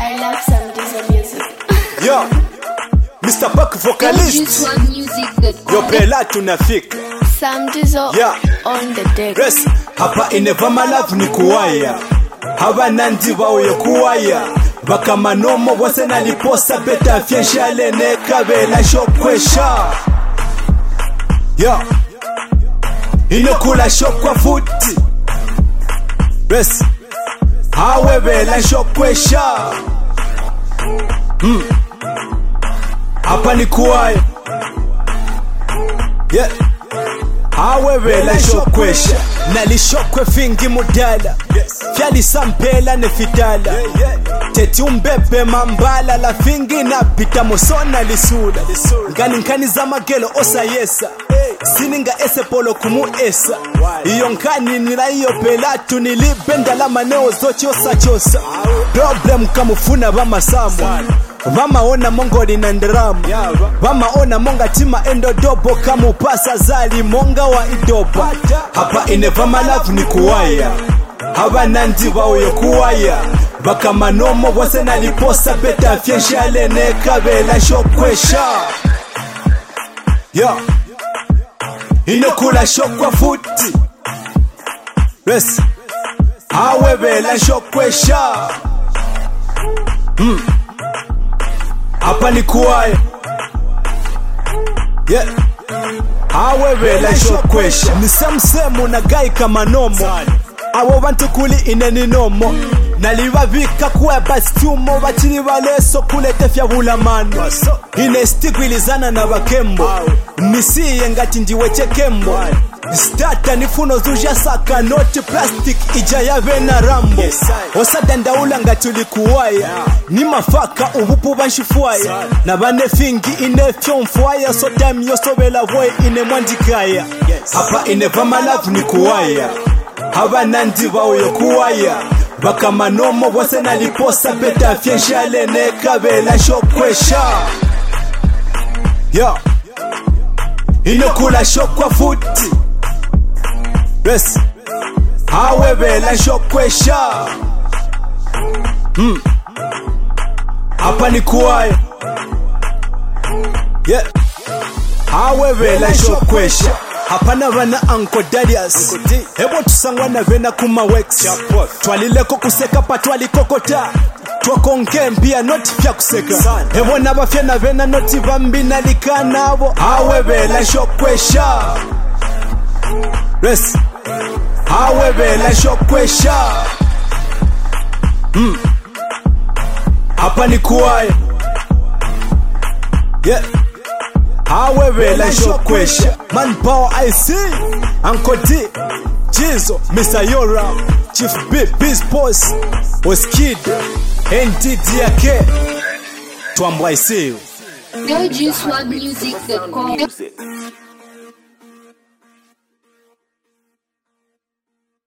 I love some Diesel music. Yo, Mr. Buck vocalist. Yo pela tunafika. Some Diesel on the deck. Rest, hapa inevama love ni kuwaya. Haba nandi wao kuwaya. Baka manomo wase naliposa beta fienshale ne kabela shokwesha. Yo, inokula shokwa futi. Rest, hawe bela shokwesha. Hapa ni kuwaya. Yeah. Hawe bela shokwesha. Nalishokwe fingi mudala. Fyali sampela nefitala. Teti umbebe mambala la fingi na pita mosona lisula. Nkani za magelo osa yesa. Sininga ese polo kumu esa. Iyo nkani nila iyo pelatu nilibenda la maneo zochi osa chosa. Problem kamufuna vama samu. Vama ona mongo linandiramu. Vama ona monga tima endo dobo kamu pasa zali monga wa idoba. Hapa inevama love ni kuwaya. Haba nandi wao kuwaya. Baka manomo wase naliposa beta fienshale ne kabela shokwesha. Yo, inokula shokwa futi. Rest, hawe bela shokwesha. Hapa ni kuwaya. Yeah. Hawe bela shokwesha. Ni semsemu na gai kama nomo. Awo bantu kuli ineni nomo. Nalibavika kuwe bastumo. Bachini baleso kulete fya bulamano. Inestigwilizana na bakembo. Misiye ngati njiweche kembo. Stata nifuno zuja saka noti plastic ija ya vena rambo. Osa dandaula ngati ulikuwaya. Ni mafaka ubupu banshifuaya. Na bane fingi ine fyonfuaya. So time yosobela voe ine mwandikaya. Hapa inevama love ni kuwaya. Haba nandi wao kuwaya. Baka manomo wase naliposa beta fienshale ne kabela shokwesha. Yo, inokula shokwa futi. Rest, hawe bela shokwesha. Hapa ni kuwaya. Yeah. Hawe bela shokwesha. Hapa na vana Uncle Darius. Hebo tusangwa na vena kuma wex. Twalileko kuseka patwali kokota. Twakonge mbia noti fya kuseka. Hebo nabafya na vena noti vambi nalika nabo. Hawe bela shokwesha. Rest, hawe bela shokwesha. Hapa ni kuwaya. Yeah. Hawe bela shokwesha. Manpower I see. Uncle D, Jizo, Mr. Yora, Chief B, Biz Boss, Oskid, NDDK. Twambwa I see you. GoJuiceOneMusic.com